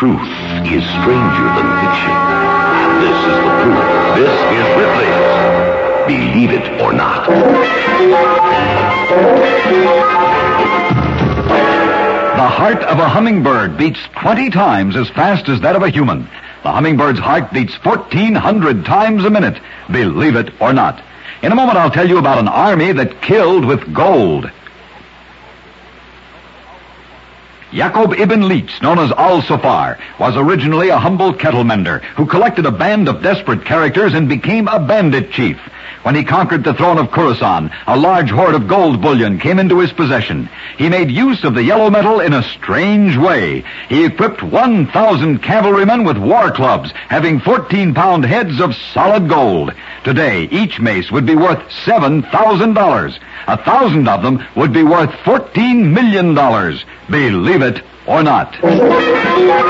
truth is stranger than fiction. And this is the proof. This is Ripley's Believe It or Not. The heart of a hummingbird beats 20 times as fast as that of a human. The hummingbird's heart beats 1,400 times a minute. Believe it or not. In a moment, I'll tell you about an army that killed with gold. Yaqub ibn Leach, known as Al-Safar, was originally a humble kettle mender who collected a band of desperate characters and became a bandit chief. When he conquered the throne of Khorasan, a large hoard of gold bullion came into his possession. He made use of the yellow metal in a strange way. He equipped 1,000 cavalrymen with war clubs, having 14-pound heads of solid gold. Today, each mace would be worth $7,000. 1,000 of them would be worth $14 million. Believe it or not.